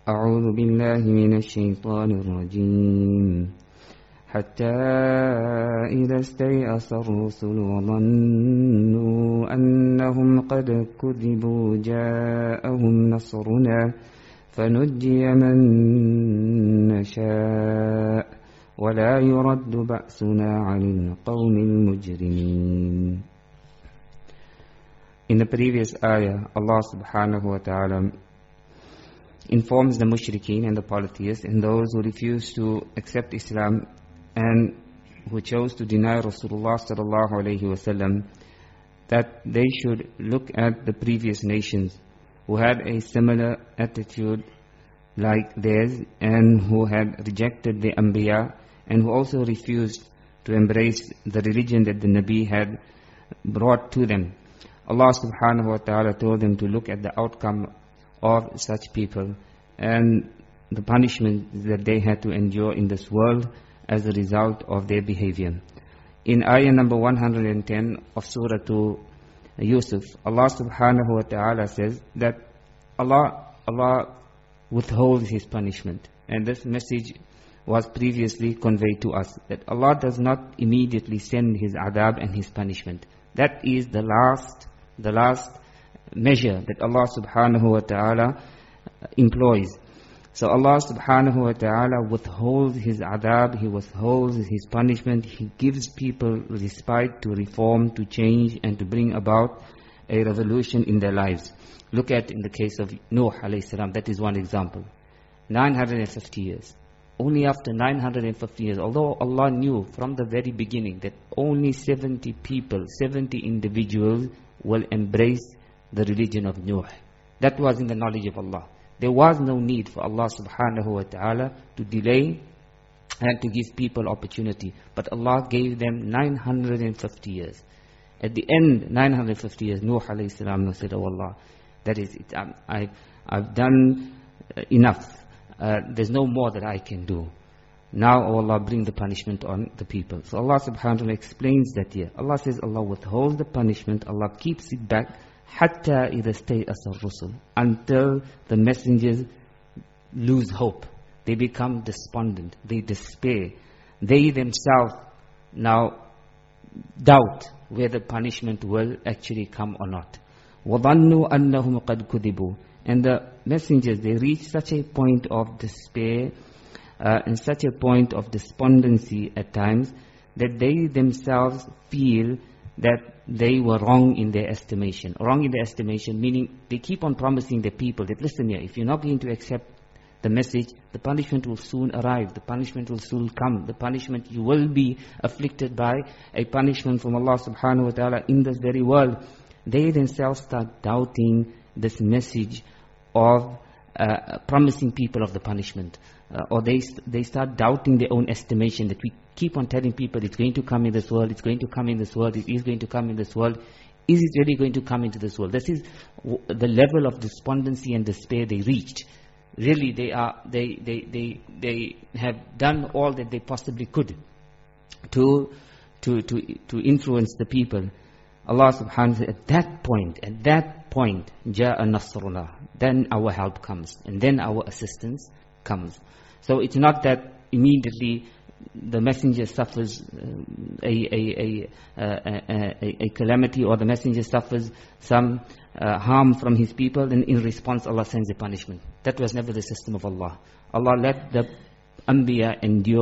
أعوذ بالله من الشيطان الرجيم حتى إذا استيأس الرسل وظنوا أنهم قد كذبوا جاءهم نصرنا فنجي من نشاء ولا يرد بأسنا عن القوم المجرمين. In the previous ayah, Allah subhanahu wa ta'ala informs the mushrikeen and the polytheists and those who refused to accept Islam and who chose to deny Rasulullah sallallahu alayhi wasallam that they should look at the previous nations who had a similar attitude like theirs and who had rejected the Anbiya and who also refused to embrace the religion that the Nabi had brought to them. Allah subhanahu wa ta'ala told them to look at the outcome of such people and the punishment that they had to endure in this world as a result of their behavior. In ayah number 110 of Surah Yusuf, Allah subhanahu wa ta'ala says that Allah withholds His punishment. And this message was previously conveyed to us, that Allah does not immediately send His adab and His punishment. That is the last measure that Allah subhanahu wa ta'ala employs. So Allah subhanahu wa ta'ala withholds His adab, He withholds His punishment, He gives people respite to reform, to change and to bring about a revolution in their lives. Look at in the case of Nuh alayhi salam, that is one example. 950 years. Only after 950 years, although Allah knew from the very beginning that only 70 people, 70 individuals will embrace the religion of Nuh. That was in the knowledge of Allah. There was no need for Allah subhanahu wa ta'ala to delay and to give people opportunity. But Allah gave them 950 years. At the end, 950 years, Nuh alayhi salam said, "Oh Allah, that is it. I've done enough. There's no more that I can do. Now, oh Allah, bring the punishment on the people." So Allah subhanahu wa ta'ala explains that here. Allah says Allah withholds the punishment, Allah keeps it back, حَتَّى إِذَا اسْتَيْأَسَ الرُّسُلُ, until the messengers lose hope. They become despondent, they despair. They themselves now doubt whether punishment will actually come or not. وَظَنُّوا أَنَّهُمْ قَدْ كُذِبُوا. And the messengers, they reach such a point of despair and such a point of despondency at times that they themselves feel that they were wrong in their estimation. Wrong in their estimation meaning they keep on promising the people that, listen here, if you're not going to accept the message, the punishment will soon arrive, the punishment will soon come, the punishment, you will be afflicted by a punishment from Allah subhanahu wa ta'ala in this very world. They themselves start doubting this message of promising people of the punishment. Or they start doubting their own estimation, that we keep on telling people it's going to come in this world, it's going to come in this world, it is going to come in this world. Is it really going to come into this world? This is the level of despondency and despair they reached. Really, they have done all that they possibly could to influence the people. Allah subhanahu wa ta'ala, at that point, جَاءَ نَصْرُنَا, then our help comes, and then our assistance comes. So it's not that immediately the messenger suffers a calamity, or the messenger suffers some harm from his people, and in response Allah sends a punishment. That was never the system of Allah. Allah let the Anbiya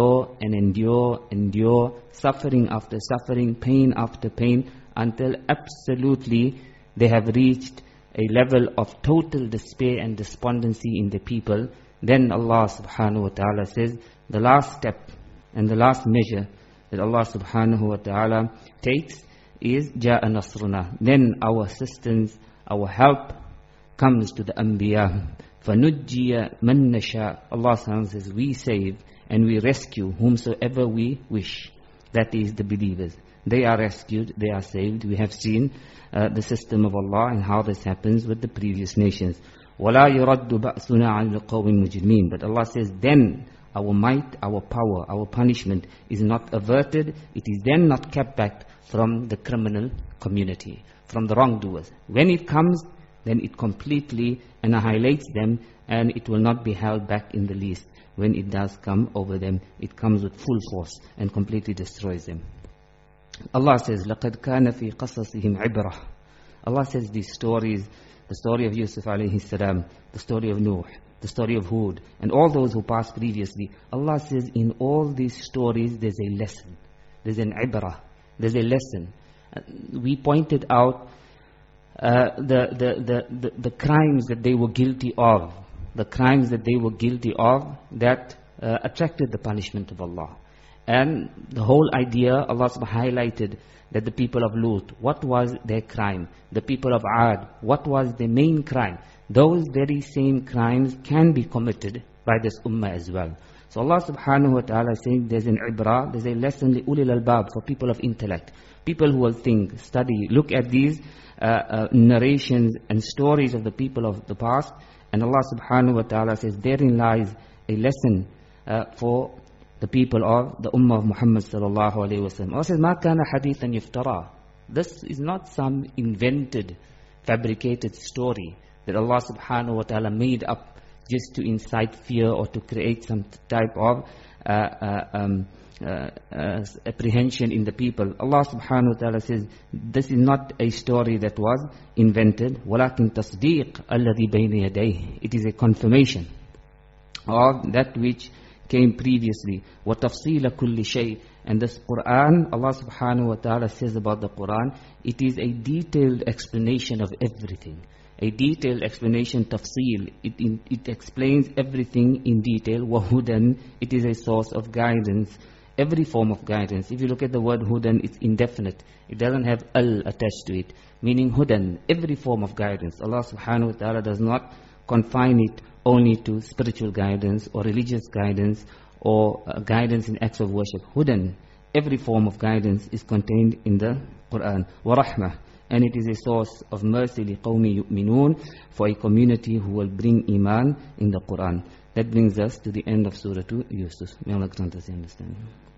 endure suffering after suffering, pain after pain, until absolutely they have reached a level of total despair and despondency in the people. Then Allah subhanahu wa ta'ala says, the last step and the last measure that Allah subhanahu wa ta'ala takes is جَاءَ نَصْرُنَا. Then our assistance, our help comes to the Anbiya. فَنُجِّيَ مَن نَشَاء. Allah subhanahu wa ta'ala says, we save and we rescue whomsoever we wish. That is the believers. They are rescued, they are saved. We have seen the system of Allah and how this happens with the previous nations. وَلَا يُرَدُّ بَأْسُنَا عَنِ الْقَوْمِ الْمُجْرِمِينَ. But Allah says, then our might, our power, our punishment is not averted. It is then not kept back from the criminal community, from the wrongdoers. When it comes, then it completely annihilates them, and it will not be held back in the least. When it does come over them, it comes with full force and completely destroys them. Allah says, لَقَدْ كَانَ فِي قَصَصِهِمْ عِبْرَةٌ. Allah says these stories, the story of Yusuf alayhi salam, the story of Nuh, the story of Hud, and all those who passed previously, Allah says in all these stories there's a lesson. There's an ibrah. There's a lesson. We pointed out the crimes that they were guilty of. The crimes that they were guilty of that attracted the punishment of Allah. And the whole idea, Allah subhanahu highlighted that the people of Lut, what was their crime? The people of Ad, what was their main crime? Those very same crimes can be committed by this ummah as well. So Allah subhanahu wa ta'ala is saying there's an ibrah, there's a lesson li ulil albab, for people of intellect. People who will think, study, look at these narrations and stories of the people of the past. And Allah subhanahu wa ta'ala says therein lies a lesson for the people of the ummah of Muhammad sallallahu alayhi wa sallam. Allah says, مَا كَانَ حَدِيثًا يُفْتَرَى. This is not some invented, fabricated story that Allah subhanahu wa ta'ala made up just to incite fear or to create some type of apprehension in the people. Allah subhanahu wa ta'ala says, this is not a story that was invented. وَلَكِنْ تَصْدِيقَ الَّذِي بَيْنَ يَدَيْهِ. It is a confirmation of that which came previously. وَتَفْصِيلَ كُلِّ شَيْءٍ. And this Quran, Allah subhanahu wa ta'ala says about the Quran, it is a detailed explanation of everything. A detailed explanation, tafsil. It explains everything in detail. وَهُدًى. It is a source of guidance. Every form of guidance. If you look at the word hudan, it's indefinite. It doesn't have al attached to it. Meaning hudan, every form of guidance. Allah subhanahu wa ta'ala does not confine it only to spiritual guidance or religious guidance or guidance in acts of worship. Hudan, every form of guidance is contained in the Quran. وَرَحْمَةً. And it is a source of mercy لِقَوْمِ يُؤْمِنُونَ, for a community who will bring iman in the Quran. That brings us to the end of Surah Yusuf. May Allah grant us the understanding.